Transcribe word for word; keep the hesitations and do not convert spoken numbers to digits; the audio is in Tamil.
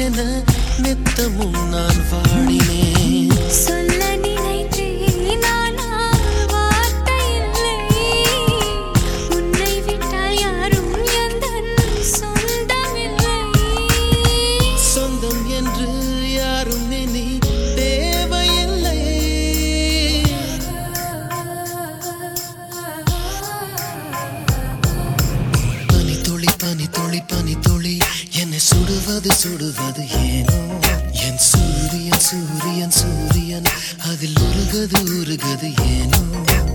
என நித்தமும் நான் வாடினேன். சொல்ல நினைத்தேன் ஆனால் வார்த்தை இல்லை. உன்னை விட்டால் யாரும் எந்தன் சொந்தமில்லை. சொந்தம் என்று யாரும் இனி தேவையில்லை. பனி துளி பனி துளி பனி துளி என்னை சுடுவது சுடுவது